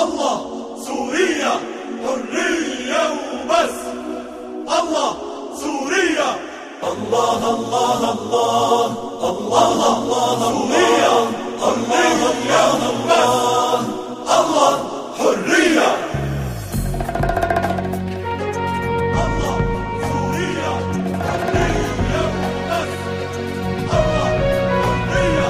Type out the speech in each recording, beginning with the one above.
الله سوريا حرية وبس. الله سوريا. الله الله الله الله الله سوريا حرية وبس. الله حرية. الله سوريا حرية وبس. الله حرية.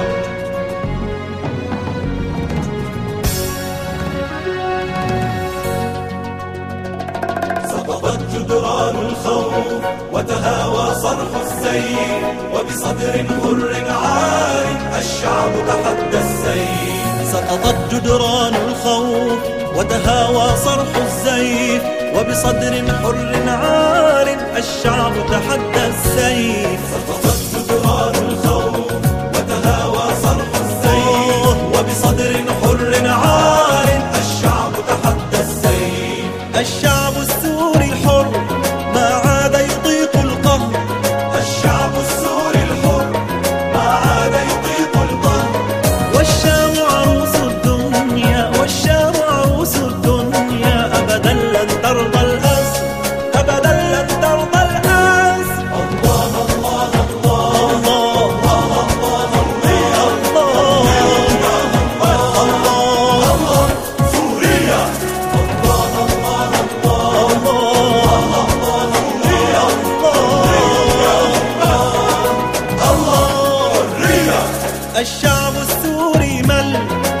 سقطت جدران الخوف وتهاوى صرح السيف، وبصدر حر عار الشعب تحدى السيف. سقطت جدران الخوف وتهاوى صرح السيف، وبصدر حر عار الشعب تحدى السيف. سقطت جدران الخوف وتهاوى صرح السيف، وبصدر حر عار الشعب تحدى السيف. الشعب السوري الحر ما عاد يطيق القهر. الشعب السوري الحر ما عاد يطيق القهر. والشام عروس الدنيا، والشام عروس الدنيا، أبدا لن ترضى الأسر، أبدا لن ترضى الأسر. الله الله الله الله الله سوريا. الله الله الله الله حرية. الشعب السوري مل